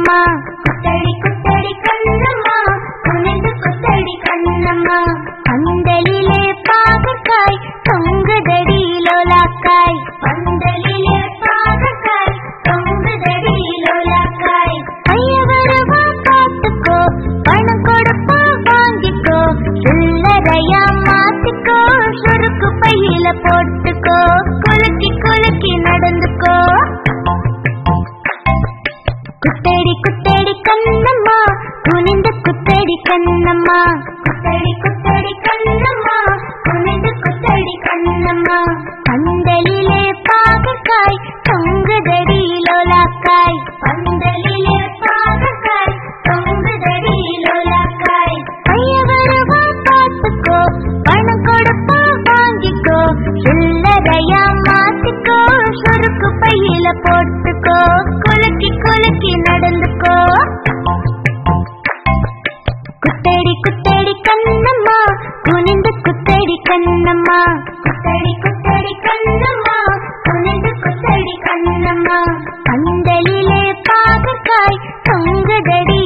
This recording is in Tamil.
கண்ணம்மா, குத்தடி குத்தடி கண்ணம்மா, குனிந்து குத்தடி கண்ணம்மா. பந்தலிலே பாகக்காய் தொங்குதடி லோலாக்காய், பந்தலிலே பாகக்காய் தொங்குதடி லோலாக்காய். ஐயவரவா காத்துக்கோ, பணம் கொடுப்பா வாங்கிக்கோ, சில்லறையா மாத்திக்கோ, சுருக்கு பையில போட்டுக்கோ, குலுக்கி குலுக்கி நடந்துக்கோ. குத்தடி குத்தடி கண்ணம்மா, குனிந்து குத்தடி கண்ணம்மா, குத்தடி குத்தடி கண்ணம்மா, குனிந்து குத்தடி கண்ணம்மா. பந்தலிலே பாகக்காய் தொங்குதடி லோலாக்காய், பந்தலிலே பாகக்காய் தொங்குதடி லோலாக்காய். ஐயவரவா காத்துக்கோ, பணம் கொடுப்பா வாங்கிக்கோ, சில்லறையா மாத்திக்கோ, சுருக்கு பையில போட்டுக்கோ, குலுக்கி குலுக்கி நடந்துக்கோ. குத்தடி குத்தடி கண்ணம்மா, குனிந்து குத்தடி கண்ணம்மா, குத்தடி குத்தடி கண்ணம்மா, குனிந்து குத்தடி கண்ணம்மா. பந்தலிலே பாகக்காய் தொங்குதடி